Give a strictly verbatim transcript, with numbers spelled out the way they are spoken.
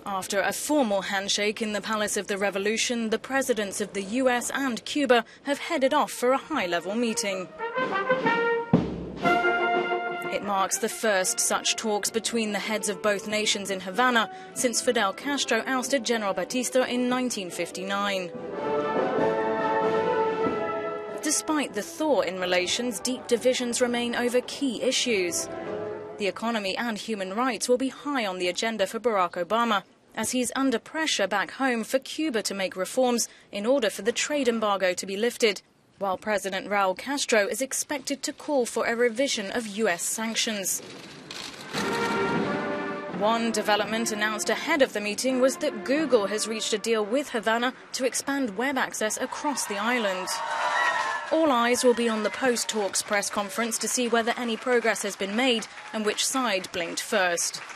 After a formal handshake in the Palace of the Revolution, the presidents of the U S and Cuba have headed off for a high-level meeting. It marks the first such talks between the heads of both nations in Havana since Fidel Castro ousted General Batista in nineteen fifty-nine. Despite the thaw in relations, deep divisions remain over key issues. The economy and human rights will be high on the agenda for Barack Obama, as he's under pressure back home for Cuba to make reforms in order for the trade embargo to be lifted, while President Raul Castro is expected to call for a revision of U S sanctions. One development announced ahead of the meeting was that Google has reached a deal with Havana to expand web access across the island. All eyes will be on the post-talks press conference to see whether any progress has been made and which side blinked first.